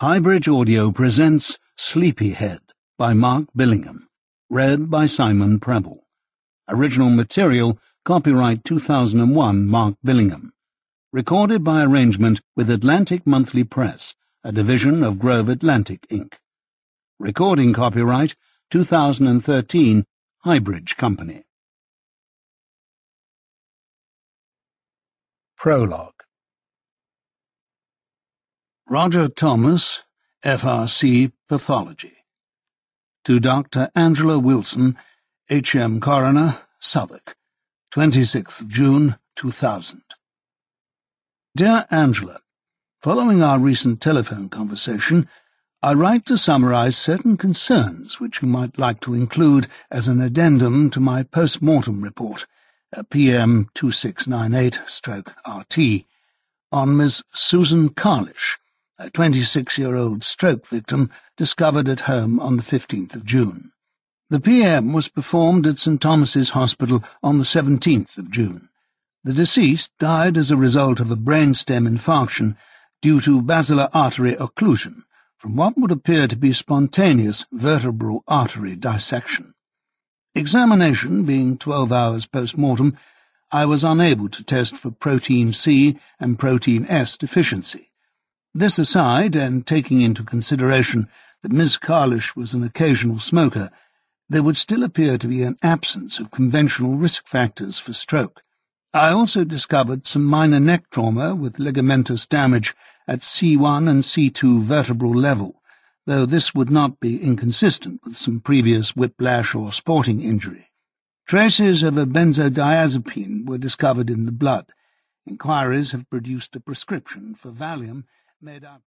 Highbridge Audio presents Sleepyhead by Mark Billingham, read by Simon Preble. Original material, copyright 2001 Mark Billingham. Recorded by arrangement with Atlantic Monthly Press, a division of Grove Atlantic, Inc. Recording copyright 2013 Highbridge Company. Prologue. Roger Thomas, FRC Pathology. To Dr. Angela Wilson, HM Coroner, Southwark, 26th June 2000. Dear Angela, following our recent telephone conversation, I write to summarize certain concerns which you might like to include as an addendum to my post-mortem report, PM 2698/RT, on Ms. Susan Carlish, a 26-year-old stroke victim discovered at home on the 15th of June. The PM was performed at St. Thomas's Hospital on the 17th of June. The deceased died as a result of a brainstem infarction due to basilar artery occlusion from what would appear to be spontaneous vertebral artery dissection. Examination being 12 hours post-mortem, I was unable to test for protein C and protein S deficiency. This aside, and taking into consideration that Ms. Carlish was an occasional smoker, there would still appear to be an absence of conventional risk factors for stroke. I also discovered some minor neck trauma with ligamentous damage at C1 and C2 vertebral level, though this would not be inconsistent with some previous whiplash or sporting injury. Traces of a benzodiazepine were discovered in the blood. Inquiries have produced a prescription for Valium made out